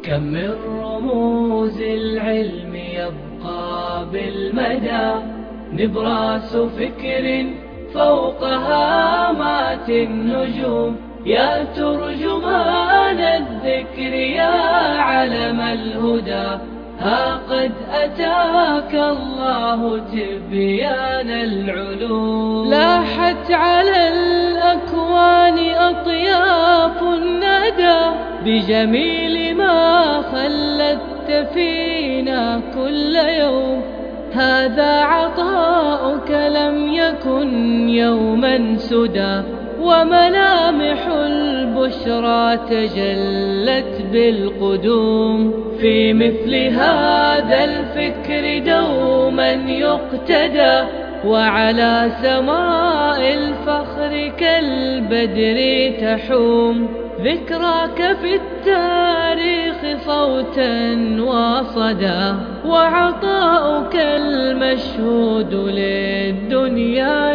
كم من رموز العلم يبقى بالمدى، نبراس فكر فوق هامات النجوم. يا ترجمان الذكر يا علم الهدى، ها قد أتاك الله تبيان العلوم. لاحت على الأكوان أطياف الندى، بجميل ما خلدت فينا كل يوم. هذا عطاؤك لم يكن يوما سدى، وملامح البشرى تجلت بالقدوم. في مثل هذا الفكر دوما يقتدى، وعلى سماء الفخر كالبدر تحوم. ذكراك في التاريخ صوتا وصدى، وعطاؤك المشهود للدنيا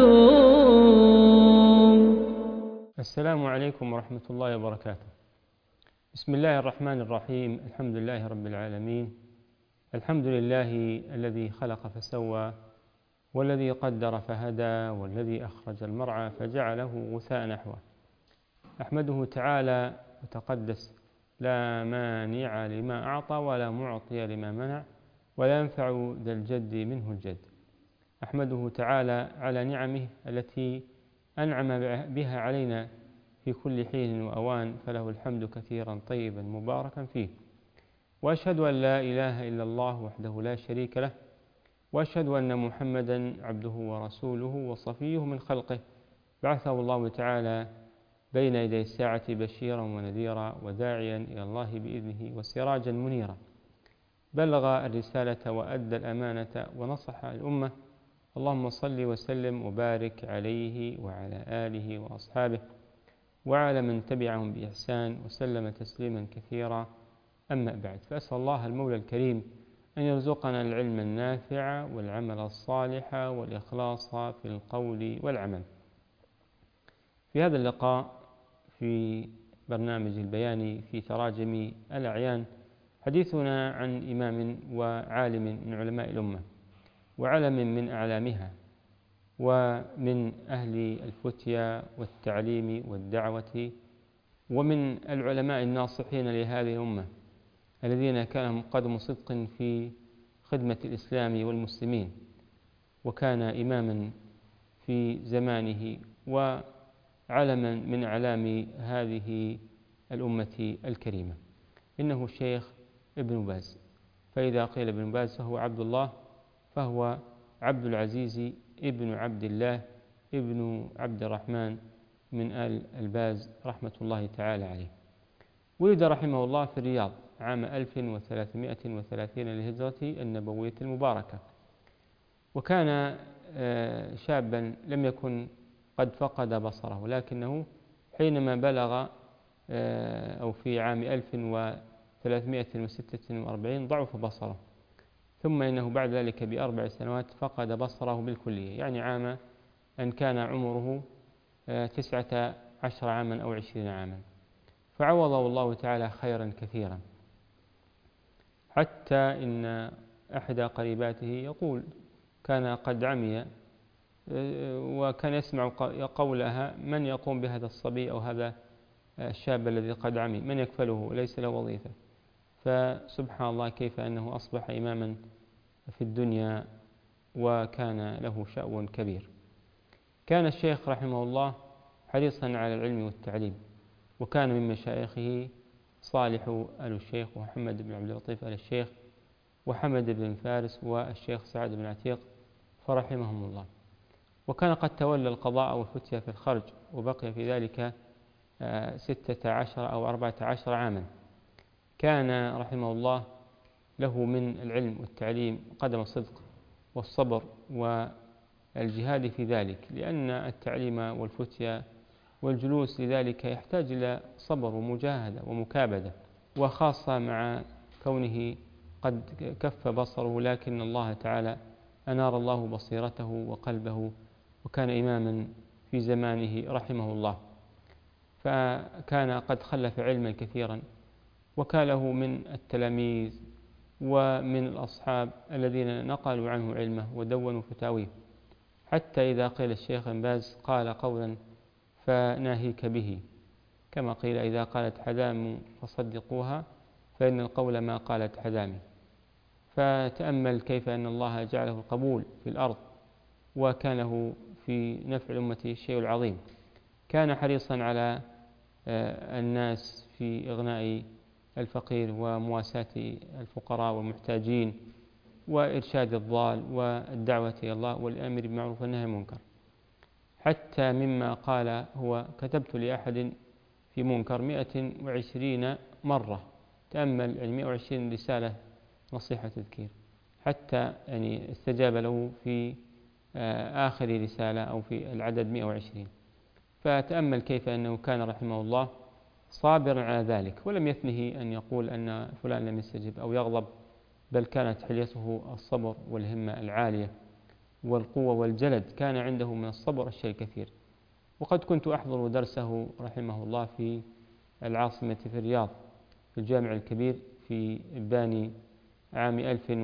يدوم. السلام عليكم ورحمة الله وبركاته. بسم الله الرحمن الرحيم. الحمد لله رب العالمين. الحمد لله الذي خلق فسوى، والذي قدر فهدى، والذي أخرج المرعى فجعله غثاء نحوه. أحمده تعالى وتقدس، لا مانع لما أعطى ولا معطي لما منع، ولا ينفع ذا الجد منه الجد. أحمده تعالى على نعمه التي أنعم بها علينا في كل حين وأوان، فله الحمد كثيرا طيبا مباركا فيه. وأشهد أن لا إله إلا الله وحده لا شريك له، وأشهد أن محمدا عبده ورسوله وصفيه من خلقه، بعثه الله تعالى بين يدي الساعة بشيرا ونذيرا، وداعيا إلى الله بإذنه وسراجا منيرا. بلغ الرسالة وأدى الأمانة ونصح الأمة. اللهم صل وسلم وبارك عليه وعلى آله وأصحابه وعلى من تبعهم بإحسان وسلم تسليما كثيرا. أما بعد، فأسأل الله المولى الكريم أن يرزقنا العلم النافع والعمل الصالح والإخلاص في القول والعمل. في هذا اللقاء في برنامج البيان في تراجم الأعيان، حديثنا عن إمام وعالم من علماء الأمة، وعلم من أعلامها، ومن أهل الفتيا والتعليم والدعوة، ومن العلماء الناصحين لهذه الأمة، الذين كان لهم قدم صدق في خدمة الإسلام والمسلمين، وكان إماما في زمانه وعلما من أعلام هذه الأمة الكريمة. إنه الشيخ ابن باز. فإذا قيل ابن باز فهو عبد الله، فهو عبد العزيز ابن عبد الله ابن عبد الرحمن من آل الباز رحمة الله تعالى عليه. ولد رحمه الله في الرياض عام 1330 للهجرة النبوية المباركة، وكان شابا لم يكن قد فقد بصره، لكنه حينما بلغ أو في عام 1346 ضعف بصره، ثم إنه بعد ذلك ب4 سنوات فقد بصره بالكلية، يعني عام أن كان عمره 19 عاما أو 20 عاما، فعوضه الله تعالى خيرا كثيرا، حتى إن أحدى قريباته يقول كان قد عمي، وكان يسمع قولها: من يقوم بهذا الصبي أو هذا الشاب الذي قد عمي؟ من يكفله؟ ليس له وظيفة. فسبحان الله كيف أنه أصبح إماما في الدنيا وكان له شأو كبير. كان الشيخ رحمه الله حريصا على العلم والتعليم، وكان من مشايخه صالح آل الشيخ ومحمد بن عبد اللطيف آل الشيخ وحمد بن فارس والشيخ سعد بن عتيق فرحمهم الله. وكان قد تولى القضاء والفتيا في الخرج، وبقي في ذلك 16 أو 14 عاما. كان رحمه الله له من العلم والتعليم قدم الصدق والصبر والجهاد في ذلك، لأن التعليم والفتيا والجلوس لذلك يحتاج إلى صبر ومجاهدة ومكابدة، وخاصة مع كونه قد كف بصره، لكن الله تعالى أنار الله بصيرته وقلبه، وكان إماما في زمانه رحمه الله. فكان قد خلف علما كثيرا وكاله من التلاميذ ومن الأصحاب الذين نقلوا عنه علمه ودونوا فتاويه، حتى إذا قيل الشيخ بن باز قال قولا فناهيك به، كما قيل إذا قالت حدام فصدقوها فإن القول ما قالت حدامي. فتأمل كيف أن الله جعله القبول في الأرض، وكان له في نفع الأمة الشيء العظيم. كان حريصا على الناس في إغناء الفقير ومواساة الفقراء والمحتاجين وإرشاد الضال والدعوة إلى الله والأمر بالمعروف والنهي عن المنكر، حتى مما قال هو كتبت لأحد في منكر 120 مرة. تأمل 120 رسالة نصيحة تذكير، حتى استجاب له في آخر رسالة أو في العدد 120. فتأمل كيف أنه كان رحمه الله صابرا على ذلك، ولم يثنه أن يقول أن فلان لم يستجب أو يغضب، بل كانت حليته الصبر والهمة العالية والقوة والجلد. كان عنده من الصبر الشيء الكثير. وقد كنت أحضر درسه رحمه الله في العاصمة في الرياض في الجامع الكبير في إبان عام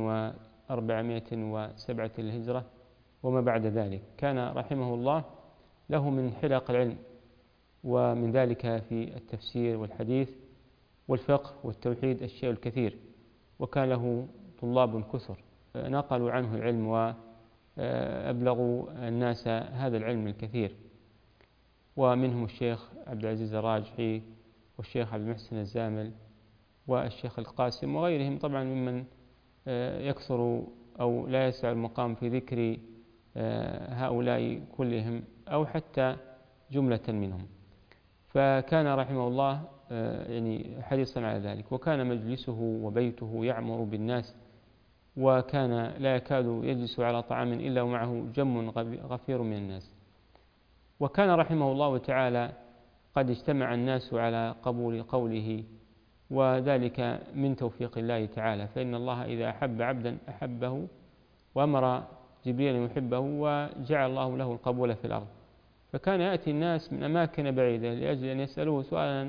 1407 للهجرة وما بعد ذلك. كان رحمه الله له من حلق العلم، ومن ذلك في التفسير والحديث والفقه والتوحيد الشيء الكثير، وكان له طلاب كثر نقلوا عنه العلم وأبلغوا الناس هذا العلم الكثير، ومنهم الشيخ عبد العزيز الراجحي والشيخ عبد المحسن الزامل والشيخ القاسم وغيرهم، طبعا ممن يكثر أو لا يسع المقام في ذكر هؤلاء كلهم أو حتى جملة منهم. فكان رحمه الله حريصا على ذلك، وكان مجلسه وبيته يعمر بالناس، وكان لا يكاد يجلس على طعام إلا ومعه جم غفير من الناس. وكان رحمه الله تعالى قد اجتمع الناس على قبول قوله، وذلك من توفيق الله تعالى، فإن الله إذا أحب عبدا أحبه وأمر جبريل أن يحبه وجعل الله له القبول في الأرض. فكان يأتي الناس من أماكن بعيدة لأجل أن يسألوه سؤالا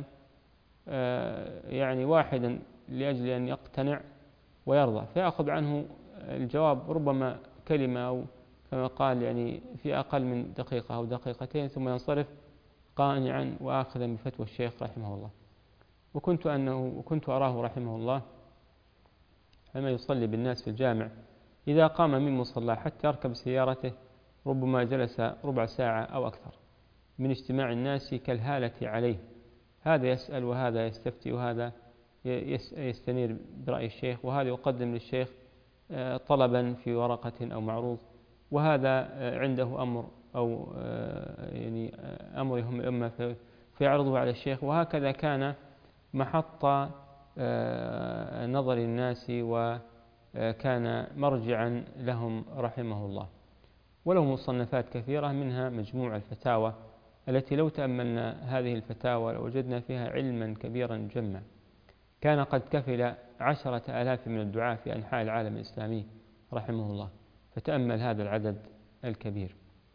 واحدا لأجل أن يقتنع ويرضى، فيأخذ عنه الجواب ربما كلمة أو كما قال في أقل من دقيقة أو دقيقتين، ثم ينصرف قانعا وآخذا بفتوى الشيخ رحمه الله. وكنت أراه رحمه الله لما يصلي بالناس في الجامع إذا قام من مصلى حتى يركب سيارته ربما جلس ربع ساعة أو أكثر من اجتماع الناس كالهالة عليه، هذا يسأل وهذا يستفتي وهذا يستنير برأي الشيخ، وهذا يقدم للشيخ طلبا في ورقة أو معروض، وهذا عنده أمر أو أمر يهم الأمة فيعرضه على الشيخ. وهكذا كان محط نظر الناس وكان مرجعا لهم رحمه الله. وله مصنفات كثيرة، منها مجموع الفتاوى التي لو تأملنا هذه الفتاوى لوجدنا فيها علما كبيرا جما. كان قد كفل 10,000 من الدعاة في أنحاء العالم الإسلامي رحمه الله، فتأمل هذا العدد الكبير.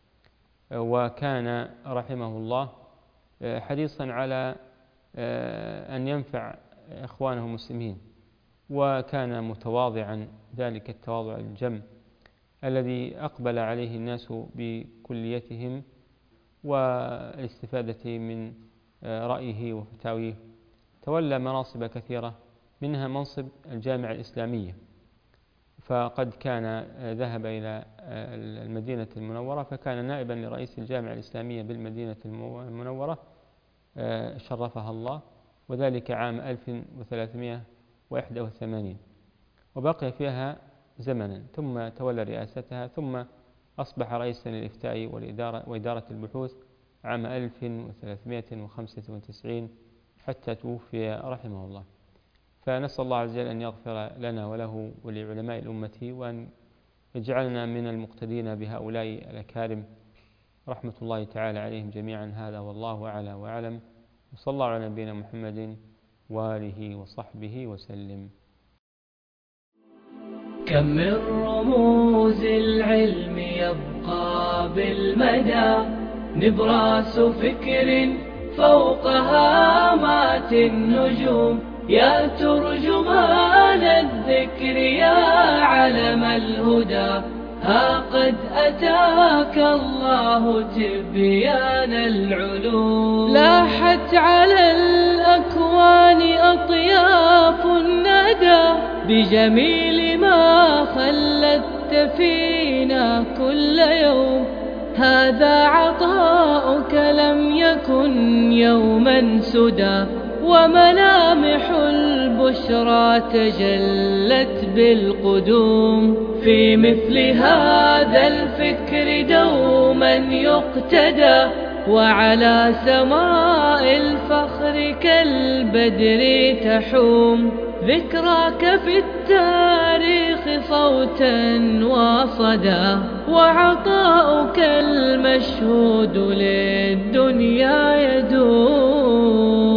وكان رحمه الله حريصا على أن ينفع إخوانه المسلمين، وكان متواضعا ذلك التواضع الجم الذي أقبل عليه الناس بكليتهم والاستفادة من رأيه وفتاويه. تولى مناصب كثيرة، منها منصب الجامعة الإسلامية، فقد كان ذهب إلى المدينة المنورة فكان نائبا لرئيس الجامعة الإسلامية بالمدينة المنورة شرفها الله، وذلك عام 1381، وبقي فيها زمنا ثم تولى رئاستها، ثم أصبح رئيسا للإفتاء وإدارة البحوث عام 1395 حتى توفي رحمه الله. فنسأل الله عز وجل أن يغفر لنا وله ولعلماء الأمة، وأن يجعلنا من المقتدين بهؤلاء الأكارم رحمة الله تعالى عليهم جميعا. هذا والله أعلى وأعلم، وصلى الله على نبينا محمد وآله وصحبه وسلم. كم من رموز العلم يبقى بالمدى، نبراس فكر فوق هامات النجوم، يا ترجمان الذكر يا علم الهدى، ها قد أتاك الله تبيان العلوم. لاحت على الأكوان أطياف الندى بجميل ما خلدت فينا كل يوم. هذا عطاؤك لم يكن يوما سدى، وملامح البشرى تجلت بالقدوم. في مثل هذا الفكر دوما يقتدى، وعلى سماء الفخر كالبدر تحوم. ذكراك في التاريخ صوتا وصدى، وعطاؤك المشهود للدنيا يدوم.